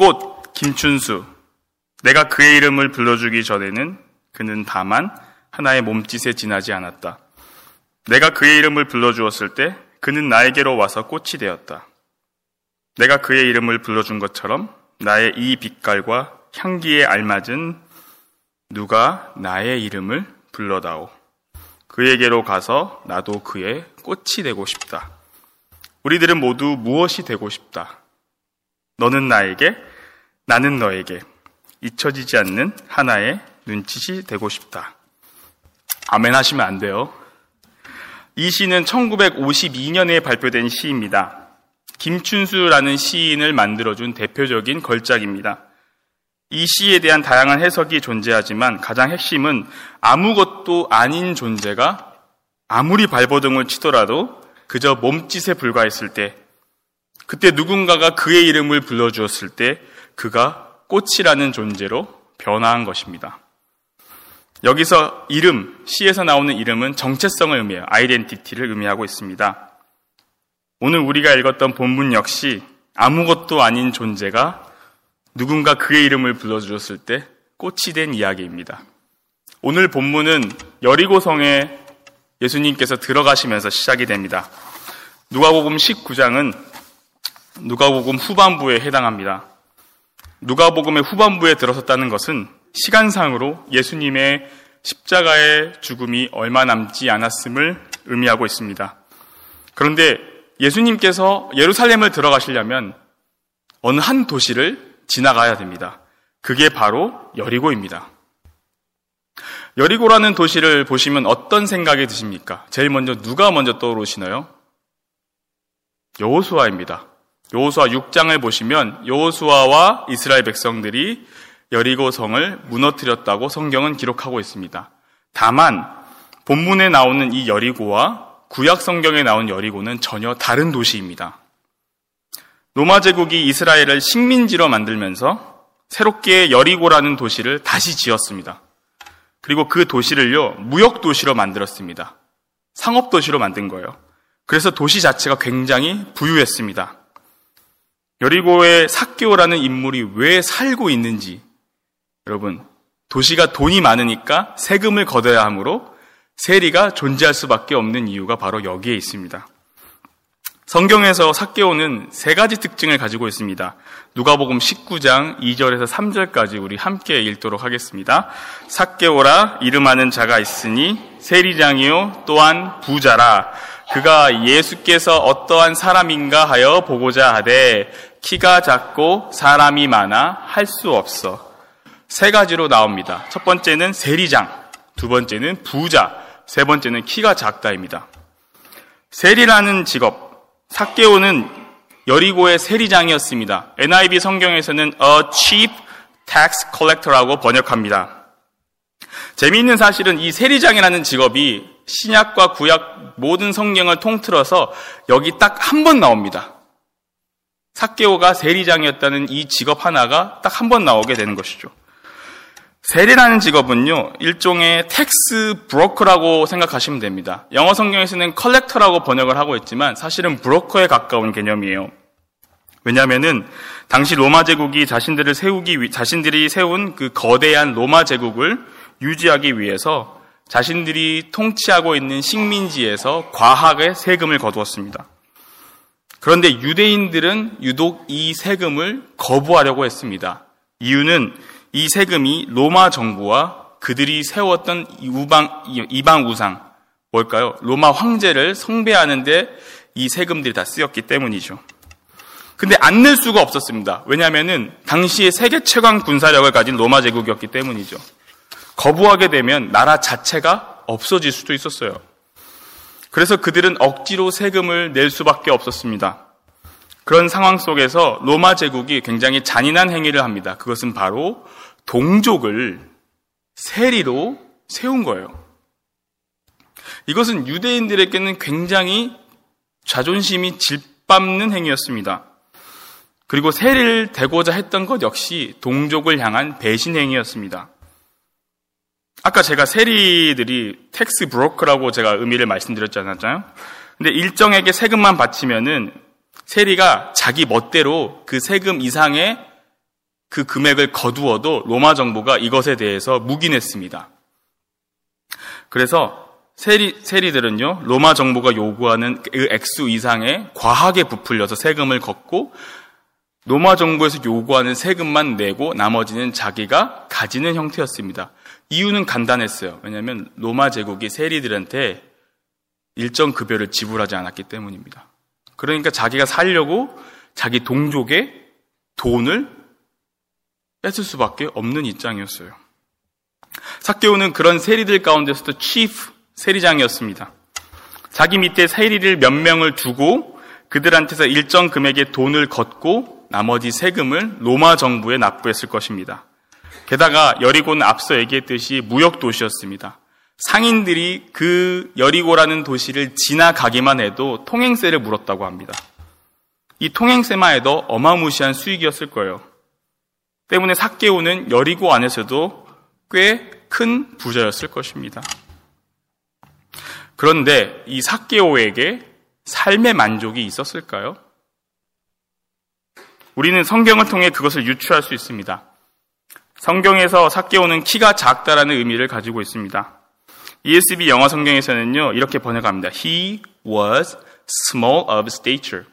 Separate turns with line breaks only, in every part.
꽃 김춘수. 내가 그의 이름을 불러주기 전에는 그는 다만 하나의 몸짓에 지나지 않았다. 내가 그의 이름을 불러주었을 때 그는 나에게로 와서 꽃이 되었다. 내가 그의 이름을 불러준 것처럼 나의 이 빛깔과 향기에 알맞은 누가 나의 이름을 불러다오. 그에게로 가서 나도 그의 꽃이 되고 싶다. 우리들은 모두 무엇이 되고 싶다. 너는 나에게, 나는 너에게 잊혀지지 않는 하나의 눈짓이 되고 싶다. 아멘 하시면 안 돼요. 이 시는 1952년에 발표된 시입니다. 김춘수라는 시인을 만들어준 대표적인 걸작입니다. 이 시에 대한 다양한 해석이 존재하지만 가장 핵심은 아무것도 아닌 존재가 아무리 발버둥을 치더라도 그저 몸짓에 불과했을 때, 그때 누군가가 그의 이름을 불러주었을 때 그가 꽃이라는 존재로 변화한 것입니다. 여기서 이름, 시에서 나오는 이름은 정체성을 의미해요. 아이덴티티를 의미하고 있습니다. 오늘 우리가 읽었던 본문 역시 아무것도 아닌 존재가 누군가 그의 이름을 불러주었을 때 꽃이 된 이야기입니다. 오늘 본문은 여리고성에 예수님께서 들어가시면서 시작이 됩니다. 누가복음 19장은 누가복음 후반부에 해당합니다. 누가복음의 후반부에 들어섰다는 것은 시간상으로 예수님의 십자가의 죽음이 얼마 남지 않았음을 의미하고 있습니다. 그런데 예수님께서 예루살렘을 들어가시려면 어느 한 도시를 지나가야 됩니다. 그게 바로 여리고입니다. 여리고라는 도시를 보시면 어떤 생각이 드십니까? 제일 먼저 누가 먼저 떠오르시나요? 여호수아입니다. 여호수아 6장을 보시면 여호수아와 이스라엘 백성들이 여리고성을 무너뜨렸다고 성경은 기록하고 있습니다. 다만 본문에 나오는 이 여리고와 구약 성경에 나온 여리고는 전혀 다른 도시입니다. 로마 제국이 이스라엘을 식민지로 만들면서 새롭게 여리고라는 도시를 다시 지었습니다. 그리고 그 도시를요, 무역 도시로 만들었습니다. 상업 도시로 만든 거예요. 그래서 도시 자체가 굉장히 부유했습니다. 여리고의 삭개오라는 인물이 왜 살고 있는지, 여러분, 도시가 돈이 많으니까 세금을 걷어야 하므로 세리가 존재할 수밖에 없는 이유가 바로 여기에 있습니다. 성경에서 삭개오는 세 가지 특징을 가지고 있습니다. 누가복음 19장 2절에서 3절까지 우리 함께 읽도록 하겠습니다. 삭개오라 이름하는 자가 있으니 세리장이요 또한 부자라. 그가 예수께서 어떠한 사람인가 하여 보고자 하되 키가 작고 사람이 많아 할 수 없어. 세 가지로 나옵니다. 첫 번째는 세리장, 두 번째는 부자, 세 번째는 키가 작다입니다. 세리라는 직업, 삭개오는 여리고의 세리장이었습니다. NIV 성경에서는 a chief tax collector라고 번역합니다. 재미있는 사실은 이 세리장이라는 직업이 신약과 구약 모든 성경을 통틀어서 여기 딱 한 번 나옵니다. 삭개오가 세리장이었다는 이 직업 하나가 딱 한 번 나오게 되는 것이죠. 세리라는 직업은요, 일종의 텍스 브로커라고 생각하시면 됩니다. 영어 성경에서는 컬렉터라고 번역을 하고 있지만 사실은 브로커에 가까운 개념이에요. 왜냐하면은 당시 로마 제국이 자신들이 세운 그 거대한 로마 제국을 유지하기 위해서 자신들이 통치하고 있는 식민지에서 과하게 세금을 거두었습니다. 그런데 유대인들은 유독 이 세금을 거부하려고 했습니다. 이유는 이 세금이 로마 정부와 그들이 세웠던 이방 우상, 뭘까요? 로마 황제를 숭배하는데 이 세금들이 다 쓰였기 때문이죠. 근데 안 낼 수가 없었습니다. 왜냐하면은 당시에 세계 최강 군사력을 가진 로마 제국이었기 때문이죠. 거부하게 되면 나라 자체가 없어질 수도 있었어요. 그래서 그들은 억지로 세금을 낼 수밖에 없었습니다. 그런 상황 속에서 로마 제국이 굉장히 잔인한 행위를 합니다. 그것은 바로 동족을 세리로 세운 거예요. 이것은 유대인들에게는 굉장히 자존심이 질밟는 행위였습니다. 그리고 세리를 대고자 했던 것 역시 동족을 향한 배신 행위였습니다. 아까 제가 세리들이 텍스 브로커라고 제가 의미를 말씀드렸지 않았나요? 근데 일정에게 세금만 바치면은 세리가 자기 멋대로 그 세금 이상의 그 금액을 거두어도 로마 정부가 이것에 대해서 묵인했습니다. 그래서 세리들은요, 로마 정부가 요구하는 그 액수 이상의 과하게 부풀려서 세금을 걷고 로마 정부에서 요구하는 세금만 내고 나머지는 자기가 가지는 형태였습니다. 이유는 간단했어요. 왜냐하면 로마 제국이 세리들한테 일정 급여를 지불하지 않았기 때문입니다. 그러니까 자기가 살려고 자기 동족의 돈을 뺏을 수밖에 없는 입장이었어요. 삭개오는 그런 세리들 가운데서도 chief 세리장이었습니다. 자기 밑에 세리를 몇 명을 두고 그들한테서 일정 금액의 돈을 걷고 나머지 세금을 로마 정부에 납부했을 것입니다. 게다가 여리고는 앞서 얘기했듯이 무역 도시였습니다. 상인들이 그 여리고라는 도시를 지나가기만 해도 통행세를 물었다고 합니다. 이 통행세만 해도 어마무시한 수익이었을 거예요. 때문에 삭개오는 여리고 안에서도 꽤 큰 부자였을 것입니다. 그런데 이 삭개오에게 삶의 만족이 있었을까요? 우리는 성경을 통해 그것을 유추할 수 있습니다. 성경에서 삭개오는 키가 작다라는 의미를 가지고 있습니다. ESV 영어 성경에서는요, 이렇게 번역합니다. He was small of stature.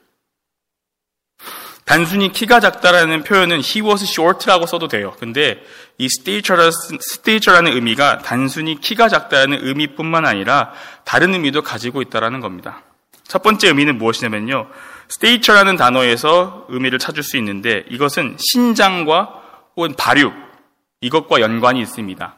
단순히 키가 작다라는 표현은 he was short라고 써도 돼요. 근데 이 stature라는 의미가 단순히 키가 작다라는 의미뿐만 아니라 다른 의미도 가지고 있다라는 겁니다. 첫 번째 의미는 무엇이냐면요, stature라는 단어에서 의미를 찾을 수 있는데 이것은 신장과 혹은 발육, 이것과 연관이 있습니다.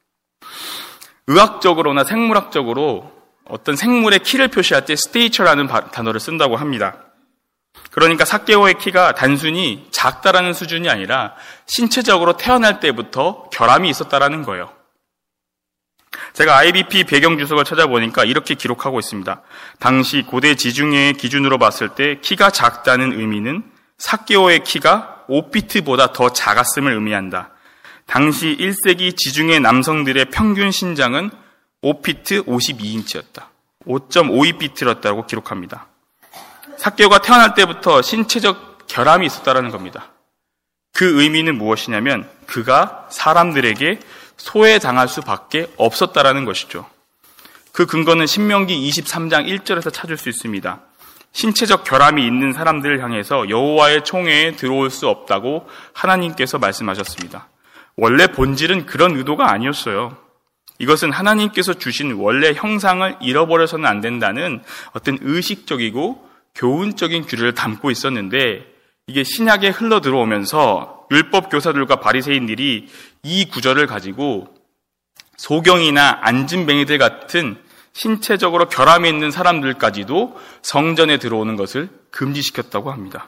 의학적으로나 생물학적으로 어떤 생물의 키를 표시할 때 stature라는 단어를 쓴다고 합니다. 그러니까 삭개오의 키가 단순히 작다라는 수준이 아니라 신체적으로 태어날 때부터 결함이 있었다라는 거예요. 제가 IBP 배경 주석을 찾아보니까 이렇게 기록하고 있습니다. 당시 고대 지중해의 기준으로 봤을 때 키가 작다는 의미는 삭개오의 키가 5피트보다 더 작았음을 의미한다. 당시 1세기 지중해 남성들의 평균 신장은 5피트 52인치였다. 5.52피트였다고 기록합니다. 삭개오가 태어날 때부터 신체적 결함이 있었다는 겁니다. 그 의미는 무엇이냐면 그가 사람들에게 소외당할 수밖에 없었다라는 것이죠. 그 근거는 신명기 23장 1절에서 찾을 수 있습니다. 신체적 결함이 있는 사람들을 향해서 여호와의 총회에 들어올 수 없다고 하나님께서 말씀하셨습니다. 원래 본질은 그런 의도가 아니었어요. 이것은 하나님께서 주신 원래 형상을 잃어버려서는 안 된다는 어떤 의식적이고 교훈적인 규례를 담고 있었는데 이게 신약에 흘러 들어오면서 율법 교사들과 바리새인들이 이 구절을 가지고 소경이나 안진뱅이들 같은 신체적으로 결함이 있는 사람들까지도 성전에 들어오는 것을 금지시켰다고 합니다.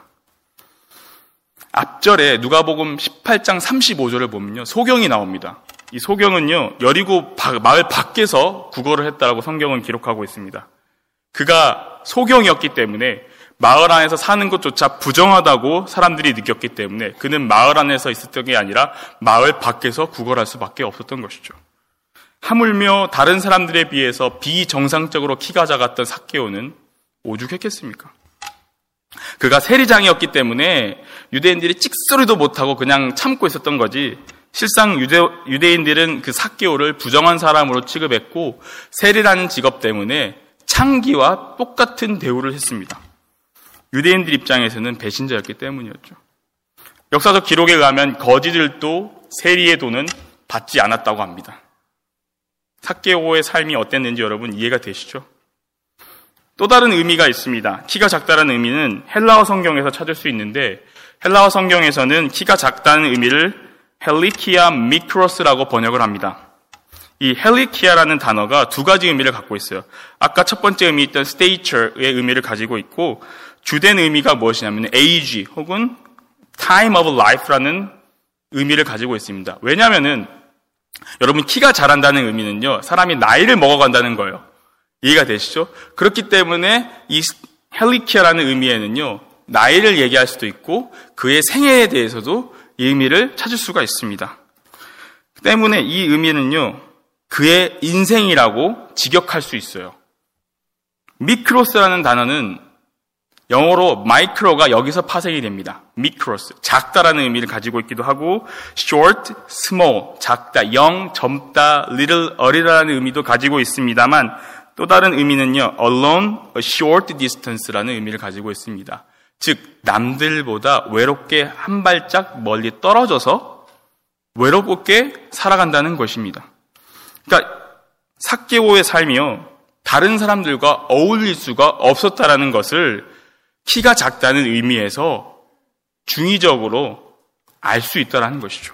앞절에 누가복음 18장 35절을 보면요, 소경이 나옵니다. 이 소경은요, 여리고 마을 밖에서 구걸을 했다라고 성경은 기록하고 있습니다. 그가 소경이었기 때문에 마을 안에서 사는 것조차 부정하다고 사람들이 느꼈기 때문에 그는 마을 안에서 있었던 게 아니라 마을 밖에서 구걸할 수밖에 없었던 것이죠. 하물며 다른 사람들에 비해서 비정상적으로 키가 작았던 삭개오는 오죽했겠습니까? 그가 세리장이었기 때문에 유대인들이 찍소리도 못하고 그냥 참고 있었던 거지, 실상 유대인들은 그 삭개오를 부정한 사람으로 취급했고 세리라는 직업 때문에 창기와 똑같은 대우를 했습니다. 유대인들 입장에서는 배신자였기 때문이었죠. 역사적 기록에 의하면 거지들도 세리의 돈은 받지 않았다고 합니다. 삭개오의 삶이 어땠는지 여러분 이해가 되시죠? 또 다른 의미가 있습니다. 키가 작다는 의미는 헬라어 성경에서 찾을 수 있는데 헬라어 성경에서는 키가 작다는 의미를 헬리키아 미크로스라고 번역을 합니다. 이 헬리키아라는 단어가 두 가지 의미를 갖고 있어요. 아까 첫 번째 의미였던 stature의 의미를 가지고 있고 주된 의미가 무엇이냐면 age 혹은 time of life라는 의미를 가지고 있습니다. 왜냐하면은 여러분 키가 자란다는 의미는요, 사람이 나이를 먹어간다는 거예요. 이해가 되시죠? 그렇기 때문에 이 헬리키아라는 의미에는요, 나이를 얘기할 수도 있고 그의 생애에 대해서도 이 의미를 찾을 수가 있습니다. 때문에 이 의미는요, 그의 인생이라고 직역할 수 있어요. 미크로스라는 단어는 영어로 micro가 여기서 파생이 됩니다. micros, 작다라는 의미를 가지고 있기도 하고 short, small, 작다, 영, 젊다, little, 어리다라는 의미도 가지고 있습니다만 또 다른 의미는요, alone, a short distance라는 의미를 가지고 있습니다. 즉 남들보다 외롭게 한 발짝 멀리 떨어져서 외롭게 살아간다는 것입니다. 그러니까 삭개오의 삶이요, 다른 사람들과 어울릴 수가 없었다라는 것을 키가 작다는 의미에서 중의적으로 알 수 있다라는 것이죠.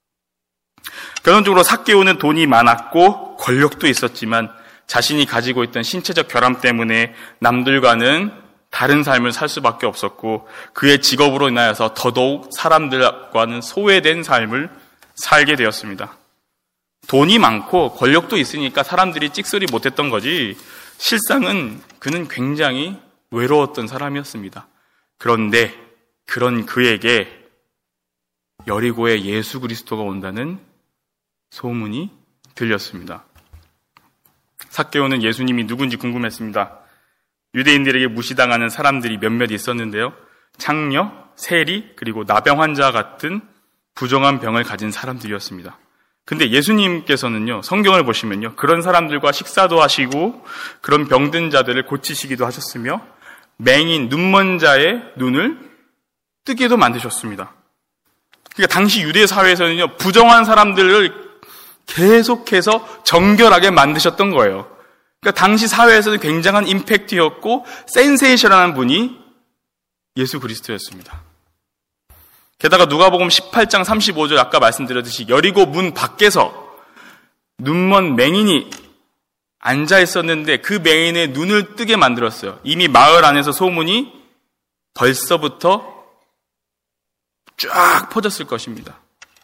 결론적으로 삭개오는 돈이 많았고 권력도 있었지만 자신이 가지고 있던 신체적 결함 때문에 남들과는 다른 삶을 살 수밖에 없었고 그의 직업으로 인하여서 더더욱 사람들과는 소외된 삶을 살게 되었습니다. 돈이 많고 권력도 있으니까 사람들이 찍소리 못했던 거지 실상은 그는 굉장히 외로웠던 사람이었습니다. 그런데 그런 그에게 여리고에 예수 그리스도가 온다는 소문이 들렸습니다. 삭개오는 예수님이 누군지 궁금했습니다. 유대인들에게 무시당하는 사람들이 몇몇 있었는데요. 창녀, 세리, 그리고 나병 환자 같은 부정한 병을 가진 사람들이었습니다. 근데 예수님께서는요, 성경을 보시면요, 그런 사람들과 식사도 하시고 그런 병든 자들을 고치시기도 하셨으며 맹인, 눈먼 자의 눈을 뜨게도 만드셨습니다. 그러니까 당시 유대 사회에서는요, 부정한 사람들을 계속해서 정결하게 만드셨던 거예요. 그러니까 당시 사회에서는 굉장한 임팩트였고 센세이션한 분이 예수 그리스도였습니다. 게다가 누가복음 18장 35절 아까 말씀드렸듯이 여리고 문 밖에서 눈먼 맹인이 앉아 있었는데 그 맹인의 눈을 뜨게 만들었어요. 이미 마을 안에서 소문이 벌써부터 쫙 퍼졌을 것입니다.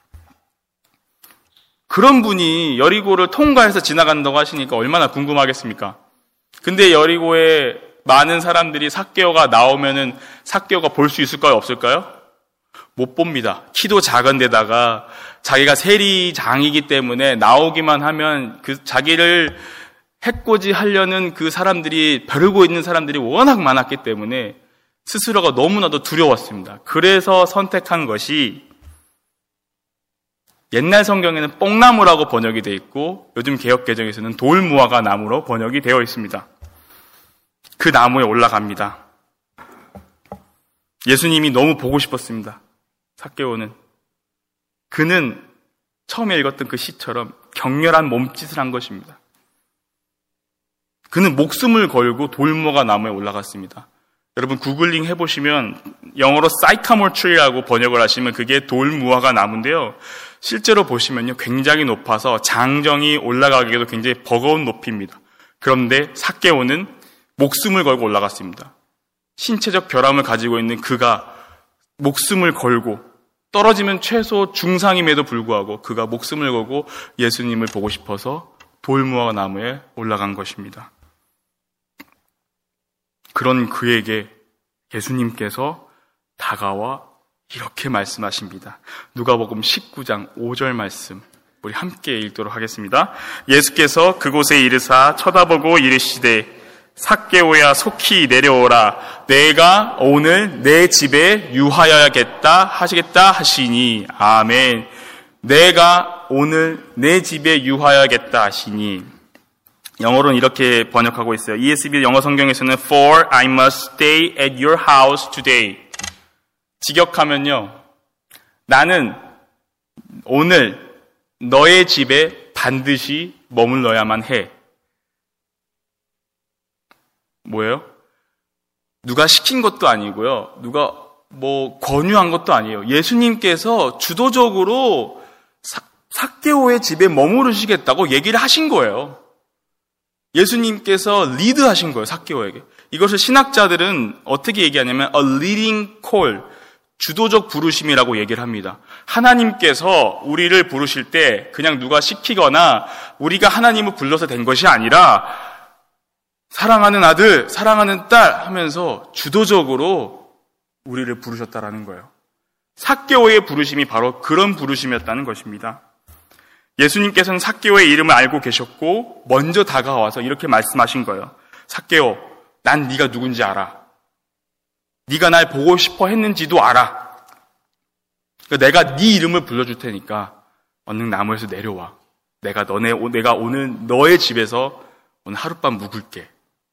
그런 분이 여리고를 통과해서 지나간다고 하시니까 얼마나 궁금하겠습니까? 근데 여리고에 많은 사람들이 삭개오가 나오면은 삭개오가 볼 수 있을까요? 없을까요? 못 봅니다. 키도 작은 데다가 자기가 세리장이기 때문에 나오기만 하면 그 자기를 해코지 하려는 그 사람들이 벼르고 있는 사람들이 워낙 많았기 때문에 스스로가 너무나도 두려웠습니다. 그래서 선택한 것이 옛날 성경에는 뽕나무라고 번역이 되어 있고 요즘 개역개정에서는 돌무화과 나무로 번역이 되어 있습니다. 그 나무에 올라갑니다. 예수님이 너무 보고 싶었습니다. 삭개오는. 그는 처음에 읽었던 그 시처럼 격렬한 몸짓을 한 것입니다. 그는 목숨을 걸고 돌무화과 나무에 올라갔습니다. 여러분 구글링 해보시면 영어로 사이카몰 트리라고 번역을 하시면 그게 돌무화과 나무인데요. 실제로 보시면요 굉장히 높아서 장정이 올라가기에도 굉장히 버거운 높이입니다. 그런데 삭개오는 목숨을 걸고 올라갔습니다. 신체적 결함을 가지고 있는 그가 목숨을 걸고 떨어지면 최소 중상임에도 불구하고 그가 목숨을 걸고 예수님을 보고 싶어서 돌무화과 나무에 올라간 것입니다. 그런 그에게 예수님께서 다가와 이렇게 말씀하십니다. 누가복음 19장 5절 말씀 우리 함께 읽도록 하겠습니다. 예수께서 그곳에 이르사 쳐다보고 이르시되 삭개오야 속히 내려오라. 내가 오늘 내 집에 유하여야겠다 하시겠다 하시니 아멘. 내가 오늘 내 집에 유하여야겠다 하시니. 영어로는 이렇게 번역하고 있어요. ESV 영어 성경에서는 For I must stay at your house today. 직역하면요. 나는 오늘 너의 집에 반드시 머물러야만 해. 뭐예요? 누가 시킨 것도 아니고요. 누가 권유한 것도 아니에요. 예수님께서 주도적으로 삭개오의 집에 머무르시겠다고 얘기를 하신 거예요. 예수님께서 리드하신 거예요, 삭개오에게. 이것을 신학자들은 어떻게 얘기하냐면 a leading call, 주도적 부르심이라고 얘기를 합니다. 하나님께서 우리를 부르실 때 그냥 누가 시키거나 우리가 하나님을 불러서 된 것이 아니라 사랑하는 아들, 사랑하는 딸 하면서 주도적으로 우리를 부르셨다라는 거예요. 삭개오의 부르심이 바로 그런 부르심이었다는 것입니다. 예수님께서는 삭개오의 이름을 알고 계셨고 먼저 다가와서 이렇게 말씀하신 거예요. 삭개오, 난 네가 누군지 알아. 네가 날 보고 싶어 했는지도 알아. 그러니까 내가 네 이름을 불러줄 테니까 얼른 나무에서 내려와. 내가 오늘 너의 집에서 오늘 하룻밤 묵을게.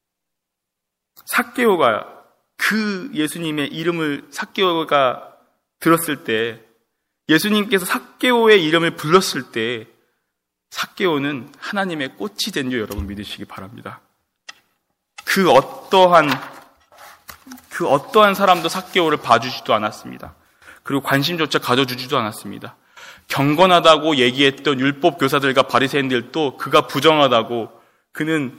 삭개오가 그 예수님의 이름을 삭개오가 들었을 때, 예수님께서 삭개오의 이름을 불렀을 때 삭개오는 하나님의 꽃이 된 줄 여러분 믿으시기 바랍니다. 그 어떠한 사람도 삭개오를 봐주지도 않았습니다. 그리고 관심조차 가져주지도 않았습니다. 경건하다고 얘기했던 율법 교사들과 바리새인들도 그가 부정하다고, 그는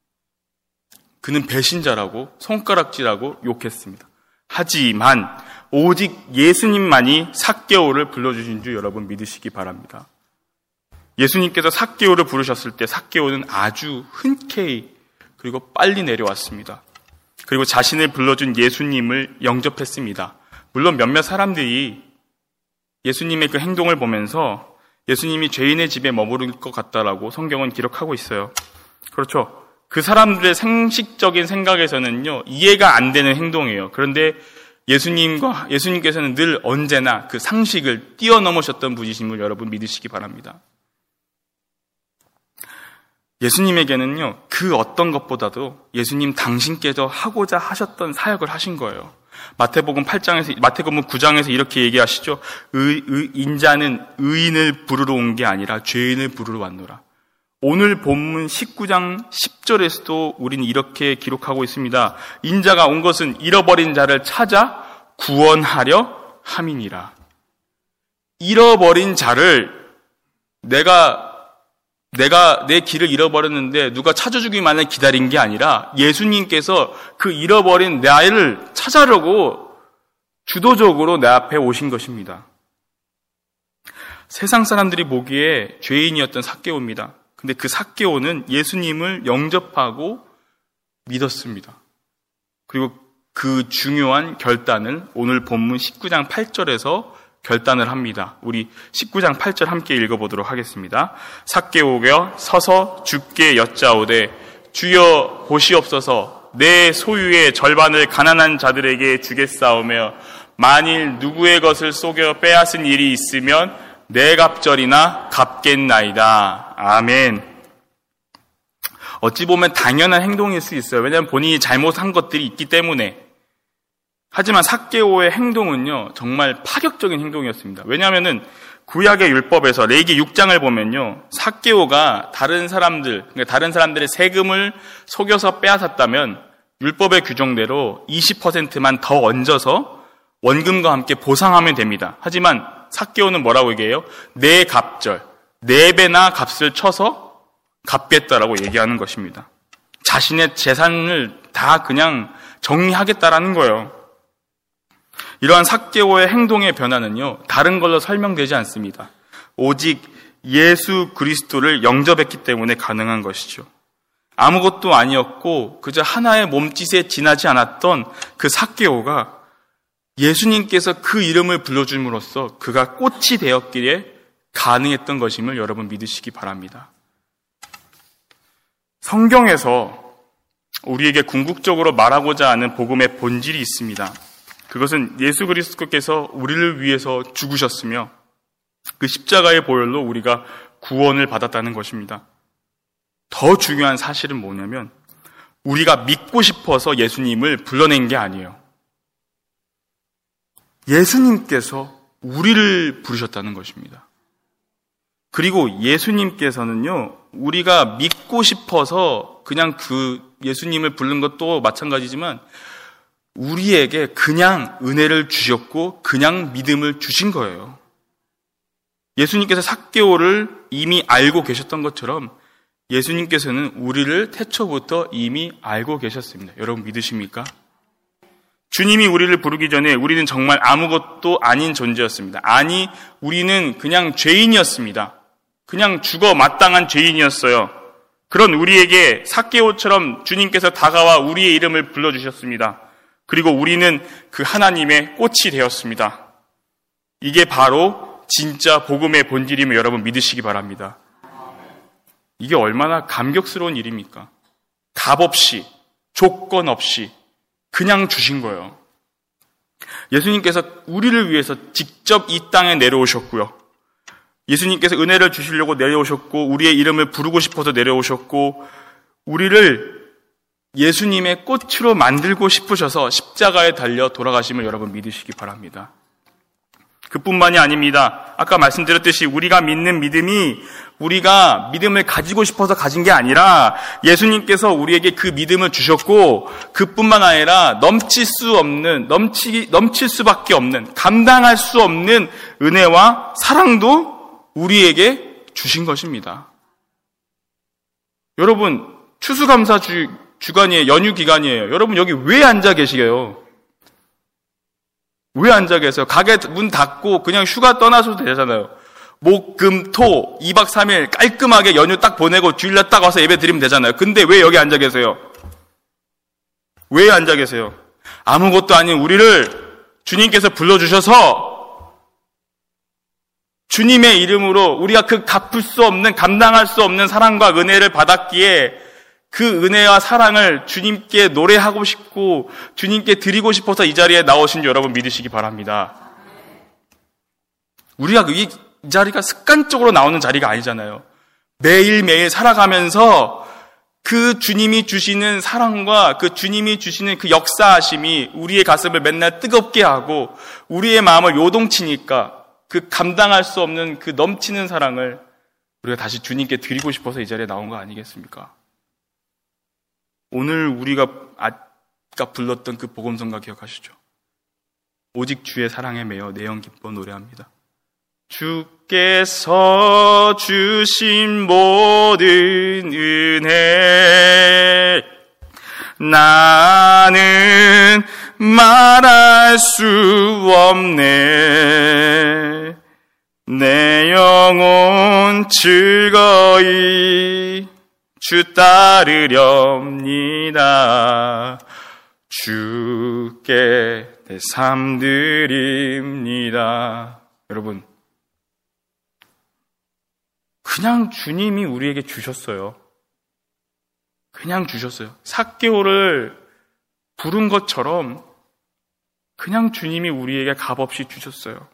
배신자라고 손가락질하고 욕했습니다. 하지만 오직 예수님만이 삭개오를 불러주신 줄 여러분 믿으시기 바랍니다. 예수님께서 삭개오를 부르셨을 때 삭개오는 아주 흔쾌히 그리고 빨리 내려왔습니다. 그리고 자신을 불러준 예수님을 영접했습니다. 물론 몇몇 사람들이 예수님의 그 행동을 보면서 예수님이 죄인의 집에 머무를 것 같다라고 성경은 기록하고 있어요. 그렇죠. 그 사람들의 상식적인 생각에서는요, 이해가 안 되는 행동이에요. 그런데 예수님께서는 늘 언제나 그 상식을 뛰어넘으셨던 분이심을 여러분 믿으시기 바랍니다. 예수님에게는요, 그 어떤 것보다도 예수님 당신께서 하고자 하셨던 사역을 하신 거예요. 마태복음 9장에서 이렇게 얘기하시죠. 인자는 의인을 부르러 온 게 아니라 죄인을 부르러 왔노라. 오늘 본문 19장 10절에서도 우리는 이렇게 기록하고 있습니다. 인자가 온 것은 잃어버린 자를 찾아 구원하려 함이니라. 잃어버린 자를 내가 내 길을 잃어버렸는데 누가 찾아주기만을 기다린 게 아니라 예수님께서 그 잃어버린 나를 찾아려고 주도적으로 내 앞에 오신 것입니다. 세상 사람들이 보기에 죄인이었던 삭개오입니다. 근데 그 삭개오는 예수님을 영접하고 믿었습니다. 그리고 그 중요한 결단을 오늘 본문 19장 8절에서 결단을 합니다. 우리 19장 8절 함께 읽어보도록 하겠습니다. 삭개오가 서서 주께 여짜오되 주여 보시옵소서, 내 소유의 절반을 가난한 자들에게 주겠사오며 만일 누구의 것을 속여 빼앗은 일이 있으면 내 갑절이나 갚겠나이다. 아멘. 어찌 보면 당연한 행동일 수 있어요. 왜냐하면 본인이 잘못한 것들이 있기 때문에. 하지만 삭개오의 행동은요, 정말 파격적인 행동이었습니다. 왜냐하면은 구약의 율법에서 레위기 6장을 보면요, 삭개오가 다른 사람들의 세금을 속여서 빼앗았다면 율법의 규정대로 20%만 더 얹어서 원금과 함께 보상하면 됩니다. 하지만 삭개오는 뭐라고 얘기해요? 내 갑절, 4배나 값을 쳐서 갚겠다라고 얘기하는 것입니다. 자신의 재산을 다 그냥 정리하겠다라는 거예요. 이러한 삭개오의 행동의 변화는요, 다른 걸로 설명되지 않습니다. 오직 예수 그리스도를 영접했기 때문에 가능한 것이죠. 아무것도 아니었고 그저 하나의 몸짓에 지나지 않았던 그 삭개오가 예수님께서 그 이름을 불러줌으로써 그가 꽃이 되었기에 가능했던 것임을 여러분 믿으시기 바랍니다. 성경에서 우리에게 궁극적으로 말하고자 하는 복음의 본질이 있습니다. 그것은 예수 그리스도께서 우리를 위해서 죽으셨으며 그 십자가의 보혈로 우리가 구원을 받았다는 것입니다. 더 중요한 사실은 뭐냐면 우리가 믿고 싶어서 예수님을 불러낸 게 아니에요. 예수님께서 우리를 부르셨다는 것입니다. 그리고 예수님께서는요, 우리가 믿고 싶어서 그냥 그 예수님을 부른 것도 마찬가지지만 우리에게 그냥 은혜를 주셨고 그냥 믿음을 주신 거예요. 예수님께서 삭개오를 이미 알고 계셨던 것처럼 예수님께서는 우리를 태초부터 이미 알고 계셨습니다. 여러분 믿으십니까? 주님이 우리를 부르기 전에 우리는 정말 아무것도 아닌 존재였습니다. 아니, 우리는 그냥 죄인이었습니다. 그냥 죽어 마땅한 죄인이었어요. 그런 우리에게 삭개오처럼 주님께서 다가와 우리의 이름을 불러주셨습니다. 그리고 우리는 그 하나님의 꽃이 되었습니다. 이게 바로 진짜 복음의 본질임을 여러분 믿으시기 바랍니다. 이게 얼마나 감격스러운 일입니까? 값 없이, 조건 없이 그냥 주신 거예요. 예수님께서 우리를 위해서 직접 이 땅에 내려오셨고요. 예수님께서 은혜를 주시려고 내려오셨고, 우리의 이름을 부르고 싶어서 내려오셨고, 우리를 예수님의 꽃으로 만들고 싶으셔서 십자가에 달려 돌아가심을 여러분 믿으시기 바랍니다. 그뿐만이 아닙니다. 아까 말씀드렸듯이 우리가 믿는 믿음이 우리가 믿음을 가지고 싶어서 가진 게 아니라 예수님께서 우리에게 그 믿음을 주셨고, 그뿐만 아니라 넘칠 수밖에 없는, 감당할 수 없는 은혜와 사랑도 우리에게 주신 것입니다. 여러분, 추수감사 주간이에요. 연휴 기간이에요. 여러분 여기 왜 앉아 계시게요? 왜 앉아 계세요? 가게 문 닫고 그냥 휴가 떠나셔도 되잖아요. 목, 금, 토 2박 3일 깔끔하게 연휴 딱 보내고 주일날 딱 와서 예배 드리면 되잖아요. 근데 왜 여기 앉아 계세요? 왜 앉아 계세요? 아무것도 아닌 우리를 주님께서 불러주셔서 주님의 이름으로 우리가 그 갚을 수 없는, 감당할 수 없는 사랑과 은혜를 받았기에 그 은혜와 사랑을 주님께 노래하고 싶고 주님께 드리고 싶어서 이 자리에 나오신 여러분 믿으시기 바랍니다. 우리가 이 자리가 습관적으로 나오는 자리가 아니잖아요. 매일매일 살아가면서 그 주님이 주시는 사랑과 그 주님이 주시는 그 역사하심이 우리의 가슴을 맨날 뜨겁게 하고 우리의 마음을 요동치니까 그 감당할 수 없는 그 넘치는 사랑을 우리가 다시 주님께 드리고 싶어서 이 자리에 나온 거 아니겠습니까? 오늘 우리가 아까 불렀던 그 복음성가 기억하시죠? 오직 주의 사랑에 매여 내 영 기뻐 노래합니다. 주께서 주신 모든 은혜 나는 말할 수 없네. 내 영혼 즐거이 주 따르렵니다. 주께 내 삶 드립니다. 여러분, 그냥 주님이 우리에게 주셨어요. 그냥 주셨어요. 삭개오를 부른 것처럼 그냥 주님이 우리에게 값없이 주셨어요.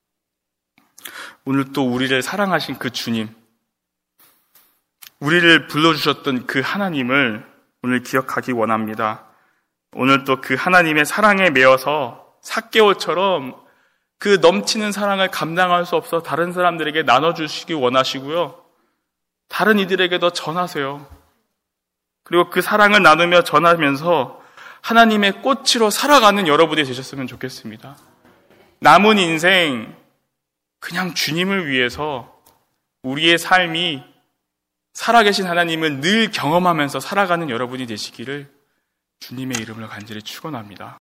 오늘 또 우리를 사랑하신 그 주님, 우리를 불러주셨던 그 하나님을 오늘 기억하기 원합니다. 오늘 또 그 하나님의 사랑에 매여서 삭개오처럼 그 넘치는 사랑을 감당할 수 없어 다른 사람들에게 나눠주시기 원하시고요. 다른 이들에게도 전하세요. 그리고 그 사랑을 나누며 전하면서 하나님의 꽃으로 살아가는 여러분이 되셨으면 좋겠습니다. 남은 인생 그냥 주님을 위해서 우리의 삶이 살아계신 하나님을 늘 경험하면서 살아가는 여러분이 되시기를 주님의 이름으로 간절히 축원합니다.